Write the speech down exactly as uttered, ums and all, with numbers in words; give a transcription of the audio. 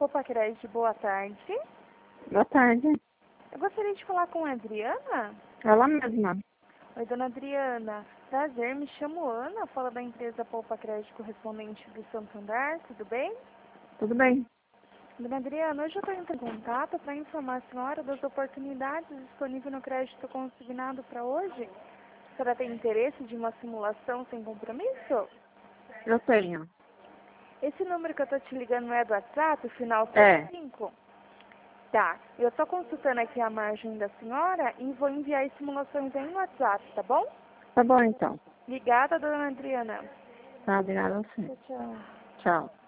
Poupa Crédito, boa tarde. Boa tarde. Eu gostaria de falar com a Adriana. Ela mesma. Oi, dona Adriana. Prazer, me chamo Ana, falo da empresa Poupa Crédito correspondente do Santander, tudo bem? Tudo bem? Dona Adriana, hoje eu estou entrando em contato para informar a senhora das oportunidades disponíveis no crédito consignado para hoje. A senhora tem interesse de uma simulação sem compromisso? Eu tenho. Esse número que eu estou te ligando é do WhatsApp, o final É. cinco? Tá, eu estou consultando aqui a margem da senhora e vou enviar as simulações aí no WhatsApp, tá bom? Tá bom, então. Obrigada, dona Adriana. Tá, obrigada a você. Tchau, tchau. Tchau.